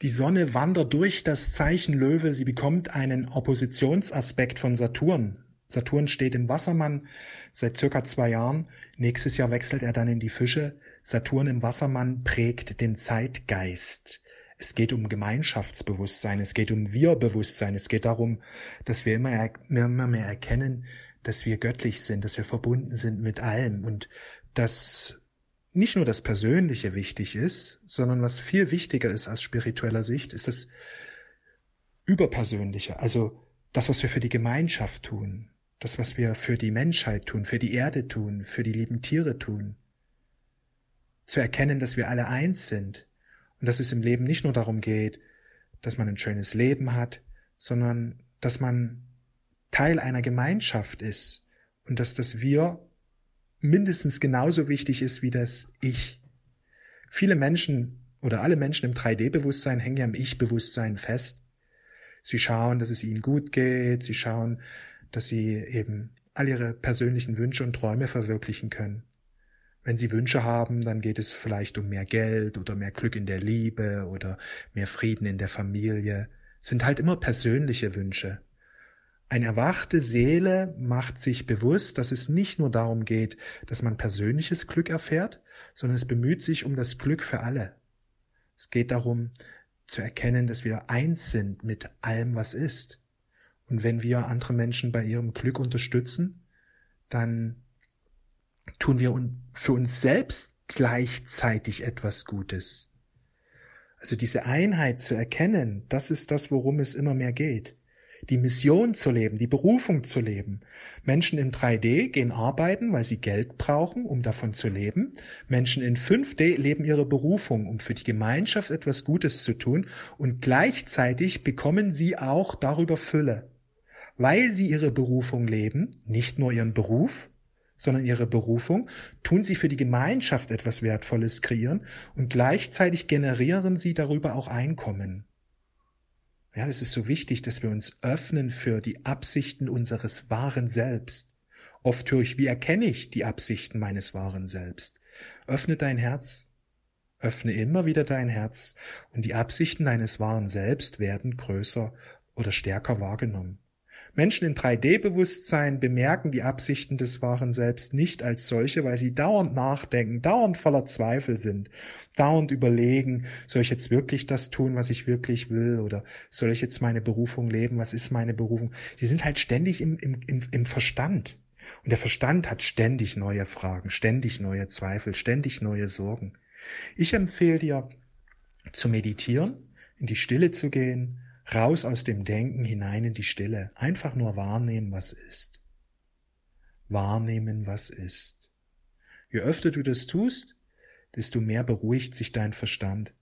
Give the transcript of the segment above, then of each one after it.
Die Sonne wandert durch das Zeichen Löwe, sie bekommt einen Oppositionsaspekt von Saturn. Saturn steht im Wassermann seit circa 2 Jahren. Nächstes Jahr wechselt er dann in die Fische. Saturn im Wassermann prägt den Zeitgeist. Es geht um Gemeinschaftsbewusstsein, es geht um Wir-Bewusstsein, es geht darum, dass wir immer mehr erkennen, dass wir göttlich sind, dass wir verbunden sind mit allem und dass nicht nur das Persönliche wichtig ist, sondern was viel wichtiger ist aus spiritueller Sicht, ist das Überpersönliche, also das, was wir für die Gemeinschaft tun, das, was wir für die Menschheit tun, für die Erde tun, für die lieben Tiere tun. Zu erkennen, dass wir alle eins sind und dass es im Leben nicht nur darum geht, dass man ein schönes Leben hat, sondern dass man Teil einer Gemeinschaft ist und dass das Wir mindestens genauso wichtig ist wie das Ich. Viele Menschen oder alle Menschen im 3D-Bewusstsein hängen ja im Ich-Bewusstsein fest. Sie schauen, dass es ihnen gut geht, sie schauen, dass sie eben all ihre persönlichen Wünsche und Träume verwirklichen können. Wenn sie Wünsche haben, dann geht es vielleicht um mehr Geld oder mehr Glück in der Liebe oder mehr Frieden in der Familie. Es sind halt immer persönliche Wünsche. Eine erwachte Seele macht sich bewusst, dass es nicht nur darum geht, dass man persönliches Glück erfährt, sondern es bemüht sich um das Glück für alle. Es geht darum, zu erkennen, dass wir eins sind mit allem, was ist. Und wenn wir andere Menschen bei ihrem Glück unterstützen, dann tun wir für uns selbst gleichzeitig etwas Gutes. Also diese Einheit zu erkennen, das ist das, worum es immer mehr geht. Die Mission zu leben, die Berufung zu leben. Menschen in 3D gehen arbeiten, weil sie Geld brauchen, um davon zu leben. Menschen in 5D leben ihre Berufung, um für die Gemeinschaft etwas Gutes zu tun. Und gleichzeitig bekommen sie auch darüber Fülle. Weil sie ihre Berufung leben, nicht nur ihren Beruf, sondern ihre Berufung, tun sie für die Gemeinschaft etwas Wertvolles kreieren und gleichzeitig generieren sie darüber auch Einkommen. Ja, das ist so wichtig, dass wir uns öffnen für die Absichten unseres wahren Selbst. Oft höre ich, wie erkenne ich die Absichten meines wahren Selbst? Öffne dein Herz. Öffne immer wieder dein Herz und die Absichten deines wahren Selbst werden größer oder stärker wahrgenommen. Menschen in 3D-Bewusstsein bemerken die Absichten des wahren Selbst nicht als solche, weil sie dauernd nachdenken, dauernd voller Zweifel sind, dauernd überlegen, soll ich jetzt wirklich das tun, was ich wirklich will, oder soll ich jetzt meine Berufung leben, was ist meine Berufung? Sie sind halt ständig im Verstand. Und der Verstand hat ständig neue Fragen, ständig neue Zweifel, ständig neue Sorgen. Ich empfehle dir, zu meditieren, in die Stille zu gehen, raus aus dem Denken hinein in die Stille. Einfach nur wahrnehmen, was ist. Wahrnehmen, was ist. Je öfter du das tust, desto mehr beruhigt sich dein Verstand.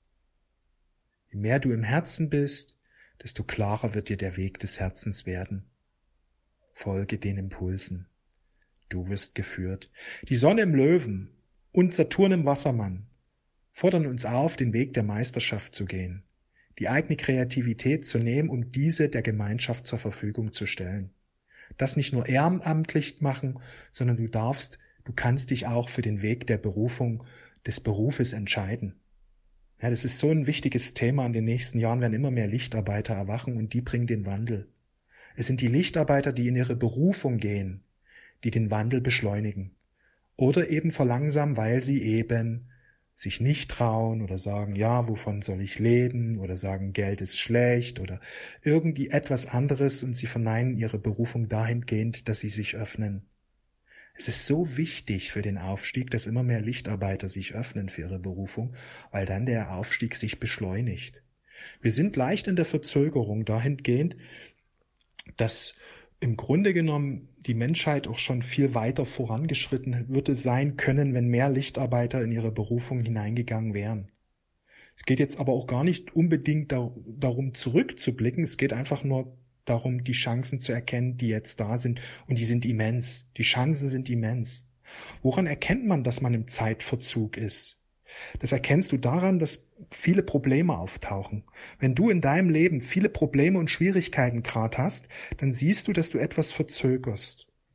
Je mehr du im Herzen bist, desto klarer wird dir der Weg des Herzens werden. Folge den Impulsen. Du wirst geführt. Die Sonne im Löwen und Saturn im Wassermann fordern uns auf, den Weg der Meisterschaft zu gehen, die eigene Kreativität zu nehmen und diese der Gemeinschaft zur Verfügung zu stellen. Das nicht nur ehrenamtlich machen, sondern du kannst dich auch für den Weg der Berufung, des Berufes entscheiden. Ja, das ist so ein wichtiges Thema. In den nächsten Jahren werden immer mehr Lichtarbeiter erwachen und die bringen den Wandel. Es sind die Lichtarbeiter, die in ihre Berufung gehen, die den Wandel beschleunigen oder eben verlangsamen, weil sie eben sich nicht trauen oder sagen, ja, wovon soll ich leben, oder sagen, Geld ist schlecht oder irgendwie etwas anderes, und sie verneinen ihre Berufung dahingehend, dass sie sich öffnen. Es ist so wichtig für den Aufstieg, dass immer mehr Lichtarbeiter sich öffnen für ihre Berufung, weil dann der Aufstieg sich beschleunigt. Wir sind leicht in der Verzögerung dahingehend, dass im Grunde genommen die Menschheit auch schon viel weiter vorangeschritten würde sein können, wenn mehr Lichtarbeiter in ihre Berufung hineingegangen wären. Es geht jetzt aber auch gar nicht unbedingt darum, zurückzublicken. Es geht einfach nur darum, die Chancen zu erkennen, die jetzt da sind. Und die sind immens. Die Chancen sind immens. Woran erkennt man, dass man im Zeitverzug ist? Das erkennst du daran, dass viele Probleme auftauchen. Wenn du in deinem Leben viele Probleme und Schwierigkeiten gerade hast, dann siehst du, dass du etwas verzögerst.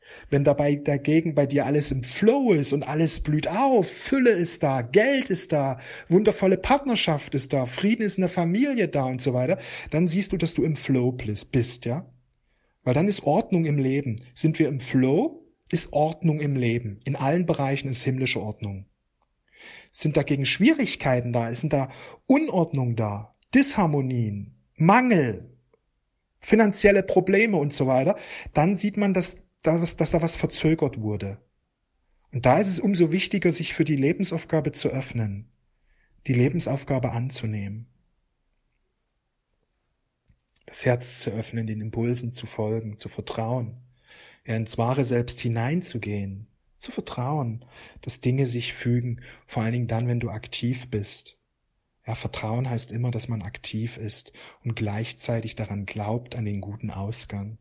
Wenn dabei dagegen bei dir alles im Flow ist und alles blüht auf, Fülle ist da, Geld ist da, wundervolle Partnerschaft ist da, Frieden ist in der Familie da und so weiter, dann siehst du, dass du im Flow bist, ja? Weil dann ist Ordnung im Leben. Sind wir im Flow, ist Ordnung im Leben. In allen Bereichen ist himmlische Ordnung. Sind dagegen Schwierigkeiten da, sind da Unordnung da, Disharmonien, Mangel, finanzielle Probleme und so weiter, dann sieht man, dass da was verzögert wurde. Und da ist es umso wichtiger, sich für die Lebensaufgabe zu öffnen, die Lebensaufgabe anzunehmen, das Herz zu öffnen, den Impulsen zu folgen, zu vertrauen, ins wahre Selbst hineinzugehen, zu vertrauen, dass Dinge sich fügen, vor allen Dingen dann, wenn du aktiv bist. Ja, Vertrauen heißt immer, dass man aktiv ist und gleichzeitig daran glaubt, an den guten Ausgang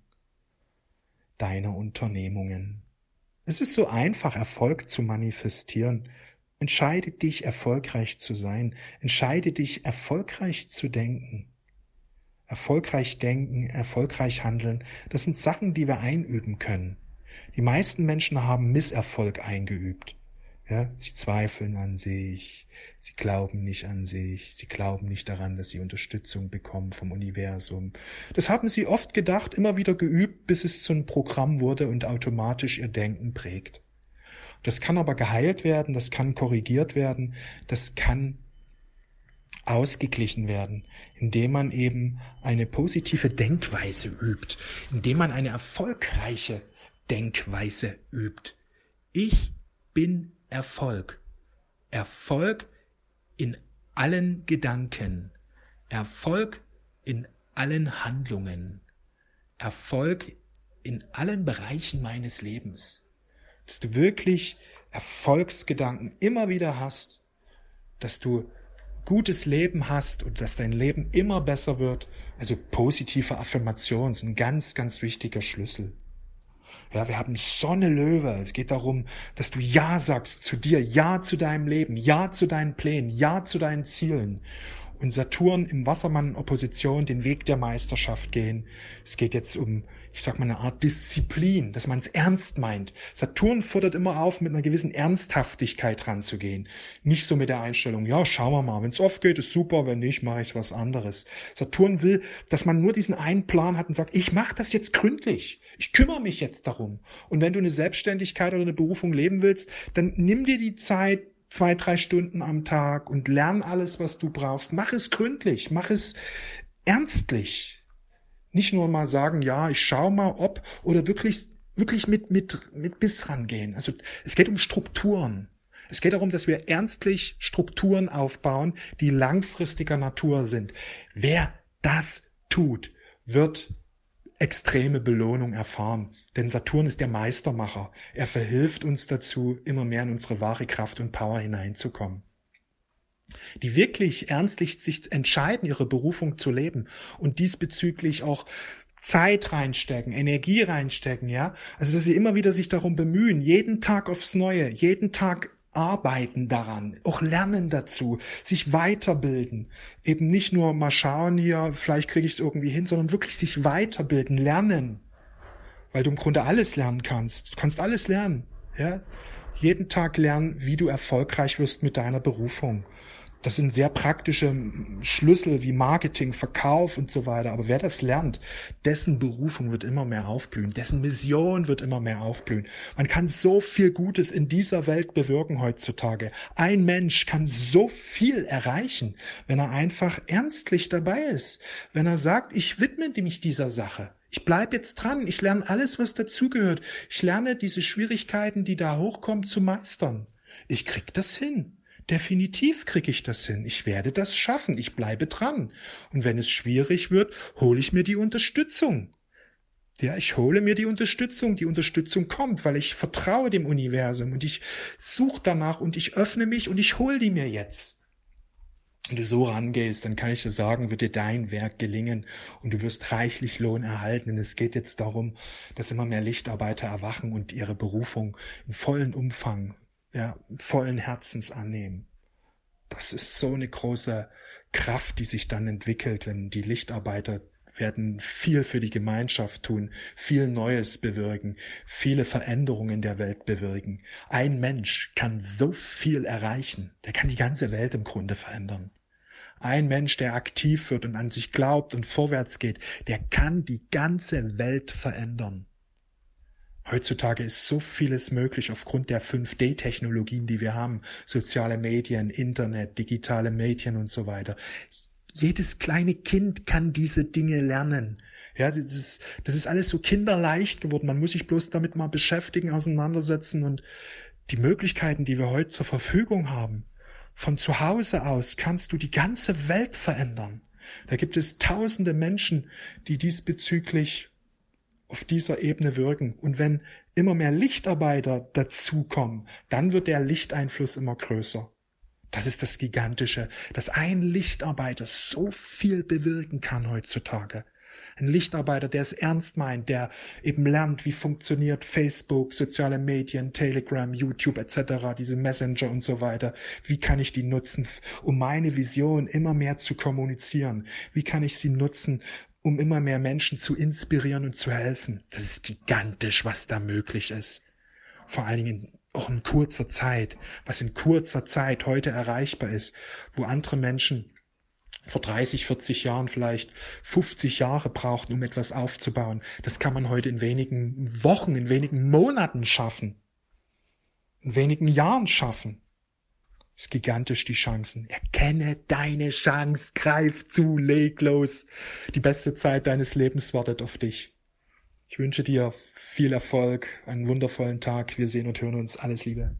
deiner Unternehmungen. Es ist so einfach, Erfolg zu manifestieren. Entscheide dich, erfolgreich zu sein. Entscheide dich, erfolgreich zu denken. Erfolgreich denken, erfolgreich handeln, das sind Sachen, die wir einüben können. Die meisten Menschen haben Misserfolg eingeübt. Ja, sie zweifeln an sich, sie glauben nicht an sich, sie glauben nicht daran, dass sie Unterstützung bekommen vom Universum. Das haben sie oft gedacht, immer wieder geübt, bis es zu einem Programm wurde und automatisch ihr Denken prägt. Das kann aber geheilt werden, das kann korrigiert werden, das kann ausgeglichen werden, indem man eben eine positive Denkweise übt, indem man eine erfolgreiche Denkweise übt. Ich bin Erfolg. Erfolg in allen Gedanken. Erfolg in allen Handlungen. Erfolg in allen Bereichen meines Lebens. Dass du wirklich Erfolgsgedanken immer wieder hast, dass du gutes Leben hast und dass dein Leben immer besser wird. Also positive Affirmationen sind ein ganz, ganz wichtiger Schlüssel. Ja, wir haben Sonne Löwe. Es geht darum, dass du Ja sagst zu dir, Ja zu deinem Leben, Ja zu deinen Plänen, Ja zu deinen Zielen. Und Saturn im Wassermann Opposition den Weg der Meisterschaft gehen. Es geht jetzt um, ich sag mal, eine Art Disziplin, dass man es ernst meint. Saturn fordert immer auf, mit einer gewissen Ernsthaftigkeit ranzugehen. Nicht so mit der Einstellung, ja, schauen wir mal, wenn es oft geht, ist super, wenn nicht, mache ich was anderes. Saturn will, dass man nur diesen einen Plan hat und sagt, ich mache das jetzt gründlich. Ich kümmere mich jetzt darum. Und wenn du eine Selbstständigkeit oder eine Berufung leben willst, dann nimm dir die Zeit, 2-3 Stunden am Tag und lern alles, was du brauchst. Mach es gründlich, mach es ernstlich. Nicht nur mal sagen, ja, ich schau mal, ob, oder wirklich mit Biss rangehen. Also es geht um Strukturen. Es geht darum, dass wir ernstlich Strukturen aufbauen, die langfristiger Natur sind. Wer das tut, wird extreme Belohnung erfahren. Denn Saturn ist der Meistermacher. Er verhilft uns dazu, immer mehr in unsere wahre Kraft und Power hineinzukommen. Die wirklich ernstlich sich entscheiden, ihre Berufung zu leben und diesbezüglich auch Zeit reinstecken, Energie reinstecken, ja. Also, dass sie immer wieder sich darum bemühen, jeden Tag aufs Neue, jeden Tag arbeiten daran, auch lernen dazu, sich weiterbilden. Eben nicht nur mal schauen hier, vielleicht kriege ich es irgendwie hin, sondern wirklich sich weiterbilden, lernen. Weil du im Grunde alles lernen kannst. Du kannst alles lernen. Ja? Jeden Tag lernen, wie du erfolgreich wirst mit deiner Berufung. Das sind sehr praktische Schlüssel wie Marketing, Verkauf und so weiter. Aber wer das lernt, dessen Berufung wird immer mehr aufblühen, dessen Mission wird immer mehr aufblühen. Man kann so viel Gutes in dieser Welt bewirken heutzutage. Ein Mensch kann so viel erreichen, wenn er einfach ernstlich dabei ist. Wenn er sagt, ich widme mich dieser Sache. Ich bleib jetzt dran. Ich lerne alles, was dazugehört. Ich lerne diese Schwierigkeiten, die da hochkommen, zu meistern. Ich krieg das hin. Definitiv kriege ich das hin. Ich werde das schaffen. Ich bleibe dran. Und wenn es schwierig wird, hole ich mir die Unterstützung. Ja, ich hole mir die Unterstützung. Die Unterstützung kommt, weil ich vertraue dem Universum und ich suche danach und ich öffne mich und ich hole die mir jetzt. Wenn du so rangehst, dann kann ich dir sagen, wird dir dein Werk gelingen und du wirst reichlich Lohn erhalten. Denn es geht jetzt darum, dass immer mehr Lichtarbeiter erwachen und ihre Berufung in vollen Umfang, ja, vollen Herzens annehmen. Das ist so eine große Kraft, die sich dann entwickelt, wenn die Lichtarbeiter werden viel für die Gemeinschaft tun, viel Neues bewirken, viele Veränderungen in der Welt bewirken. Ein Mensch kann so viel erreichen, der kann die ganze Welt im Grunde verändern. Ein Mensch, der aktiv wird und an sich glaubt und vorwärts geht, der kann die ganze Welt verändern. Heutzutage ist so vieles möglich aufgrund der 5D-Technologien, die wir haben. Soziale Medien, Internet, digitale Medien und so weiter. Jedes kleine Kind kann diese Dinge lernen. Ja, das ist alles so kinderleicht geworden. Man muss sich bloß damit mal beschäftigen, auseinandersetzen und die Möglichkeiten, die wir heute zur Verfügung haben. Von zu Hause aus kannst du die ganze Welt verändern. Da gibt es tausende Menschen, die diesbezüglich auf dieser Ebene wirken. Und wenn immer mehr Lichtarbeiter dazukommen, dann wird der Lichteinfluss immer größer. Das ist das Gigantische, dass ein Lichtarbeiter so viel bewirken kann heutzutage. Ein Lichtarbeiter, der es ernst meint, der eben lernt, wie funktioniert Facebook, soziale Medien, Telegram, YouTube etc., diese Messenger und so weiter. Wie kann ich die nutzen, um meine Vision immer mehr zu kommunizieren? Wie kann ich sie nutzen, um immer mehr Menschen zu inspirieren und zu helfen? Das ist gigantisch, was da möglich ist. Vor allen Dingen auch in kurzer Zeit, was in kurzer Zeit heute erreichbar ist, wo andere Menschen vor 30, 40 Jahren vielleicht 50 Jahre brauchten, um etwas aufzubauen. Das kann man heute in wenigen Wochen, in wenigen Monaten schaffen. In wenigen Jahren schaffen. Das ist gigantisch, die Chancen. Erkenne deine Chance, greif zu, leg los. Die beste Zeit deines Lebens wartet auf dich. Ich wünsche dir viel Erfolg, einen wundervollen Tag. Wir sehen und hören uns. Alles Liebe.